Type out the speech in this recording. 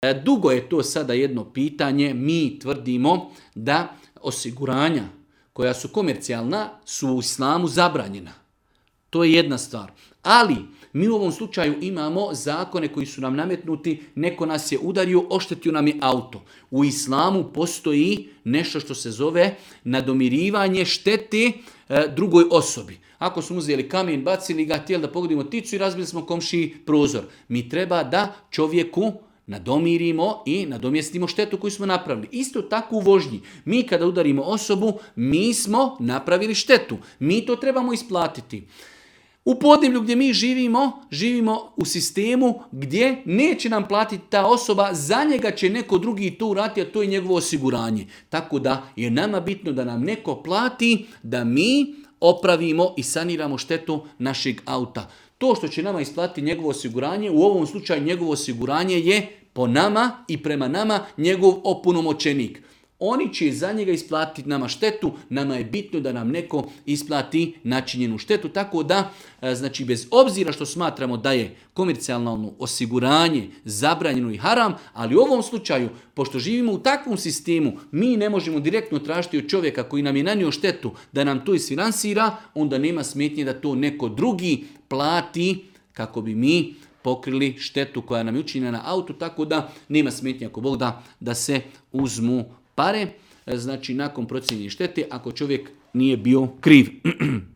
Dugo je to sada jedno pitanje. Mi tvrdimo da osiguranja koja su komercijalna su u islamu zabranjena. To je jedna stvar. Ali mi u ovom slučaju imamo zakone koji su nam nametnuti, neko nas je udario, oštetio nam je auto. U islamu postoji nešto što se zove nadomirivanje štete drugoj osobi. Ako smo uzeli kamen, bacili ga, htjeli da pogodimo ticu i razbili smo komšiji prozor. Mi treba da čovjeku nadomirimo i nadomjestimo štetu koju smo napravili. Isto tako u vožnji. Mi kada udarimo osobu, mi smo napravili štetu. Mi to trebamo isplatiti. U podneblju gdje mi živimo u sistemu gdje neće nam platiti ta osoba, za njega će neko drugi to uraditi, a to je njegovo osiguranje. Tako da je nama bitno da nam neko plati, da mi opravimo i saniramo štetu našeg auta. To što će nama isplatiti njegovo osiguranje, u ovom slučaju njegovo osiguranje je po nama i prema nama njegov opunomoćenik. Oni će za njega isplatiti nama štetu, nama je bitno da nam neko isplati načinjenu štetu, tako da, znači bez obzira što smatramo da je komercijalno osiguranje zabranjeno i haram, ali u ovom slučaju, pošto živimo u takvom sistemu, mi ne možemo direktno tražiti od čovjeka koji nam je nanio štetu da nam to isfinansira, onda nema smetnje da to neko drugi plati kako bi mi pokrili štetu koja nam je učinjena na autu, tako da nema smetnje ako Bog da se uzmu pare, znači nakon procijenjene štete, ako čovjek nije bio kriv.